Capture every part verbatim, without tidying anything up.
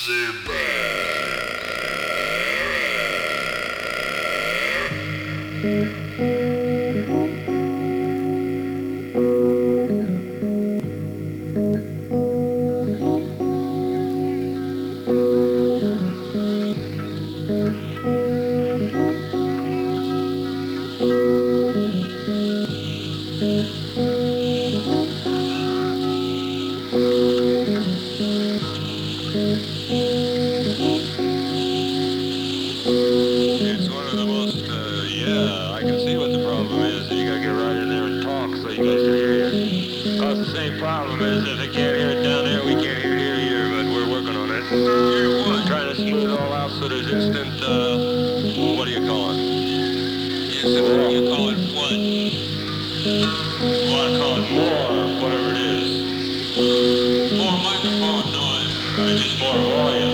It's one of the most, uh, yeah, I can see what the problem is. You gotta get right in there and talk so you guys can hear you. Well, it's the same problem as if they can't hear it down there, we can't hear it here either, but we're working on it. We're trying to smooth it all out so there's instant, uh, what do you call it? Instant, you call it what? Well, I call it more, whatever it is. More microphone noise, right? Just more volume.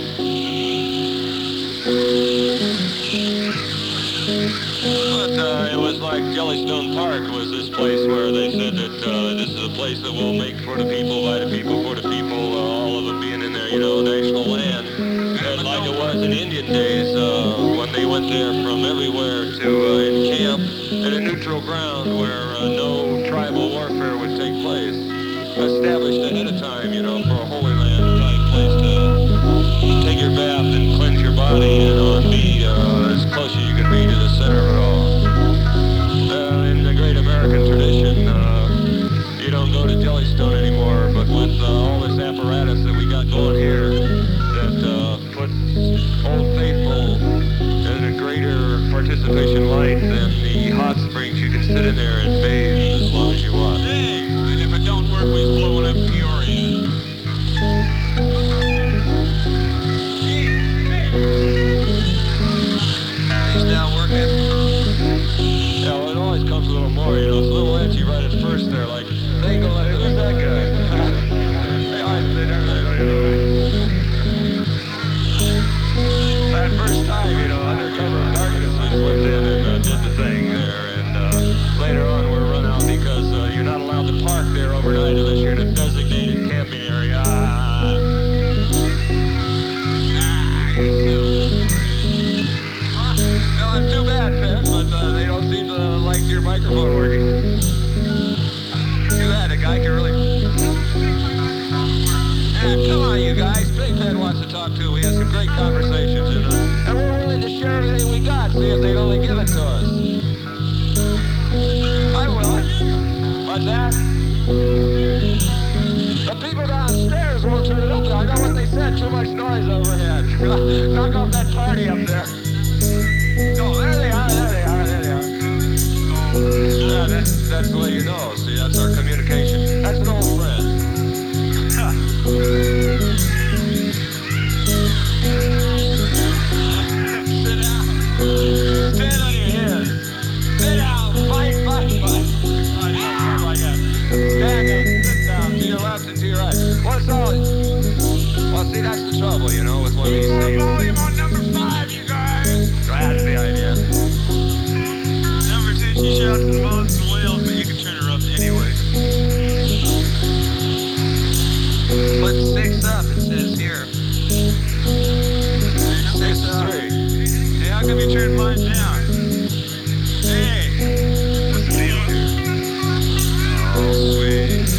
But uh, it was like Jellystone Park was this place where they said that uh, this is a place that we'll make for the people, by the people, for the people, uh, all of them being in there, you know, national land. And like it was in Indian days uh, when they went there from everywhere to uh, in camp at a neutral ground where uh, no tribal warfare would take place. Established ahead of time, you know, for a Holy Land type place to take your bath and cleanse your body, you know, and be uh, as close as you can be to the center of it all. Uh, in the great American tradition, uh, you don't go to Jellystone anymore, but with uh, all this apparatus that we got going here that uh, puts Old Faithful in a greater participation light than the hot springs, you can sit in there and bathe as long as you want. Hey, and if it don't work, we blow it up Peoria. He's now working. Yeah, well, it always comes a little more, you know. It's a little edgy right at first there, like, they ain't gonna let it, who's that guy? They always say that, you know. That first time, you know, under cover of darkness, we slipped in and uh, did the thing there, and uh, later on we're run out because uh, you're not allowed to park there overnight unless you're in a designated camping area. Ah. Well, I'm too bad, man, but uh, they don't seem to like your microphone working. Too bad, a guy can really... Ah, come on, you guys. Big Ben wants to talk to. We had some great conversations, you know, and we're willing to share everything we got, see if they'd only give it to us. I will. What's that? The people downstairs won't turn it up. I know what they said. Too much noise overhead. Knock off that party up there. Oh, there they are, there they are, there they are. Yeah, that's, that's the way you know. See, that's our communication. That's an old friend. Sit down. Stand on your head. Sit down. Fight, fight, fight. Ah, like that. Stand up. Sit down. To your left and to your right. What's all? Well, see, that's the trouble, you know, with one of these things. Volume on number five, you guys. That's the idea. Number two, she shouts the most in Wales, but you can turn her up anyway. Put six up, it says here. Six is three. Hey, how come you turned mine down? Hey, what's the deal here? Oh, sweet.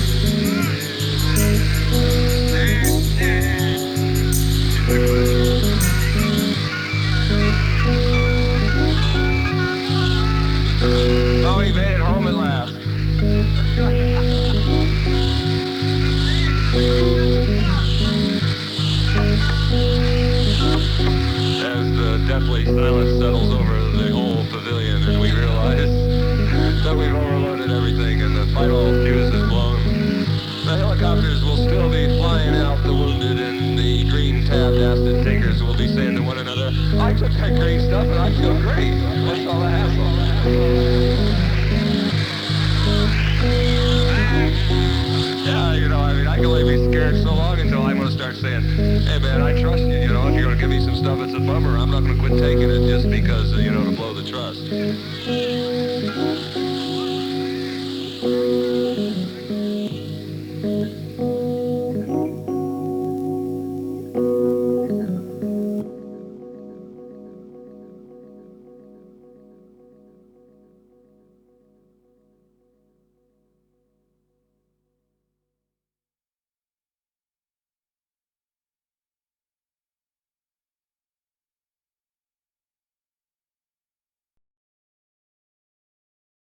Oh, he made it home at last. As the deathly silence settles over the whole pavilion and we realize that we've overloaded everything and the final fuse is blown, the helicopters will still be flying out the wounded and the green tabbed acid tinkers will be saying to one another, I took that green stuff and I feel great. What's all the hassle? Yeah, you know, I mean, I can only be scared so long until I'm going to start saying, hey, man, I trust you, you know, if you're going to give me some stuff that's a bummer, I'm not going to quit taking it just because, uh, you know, to blow the trust.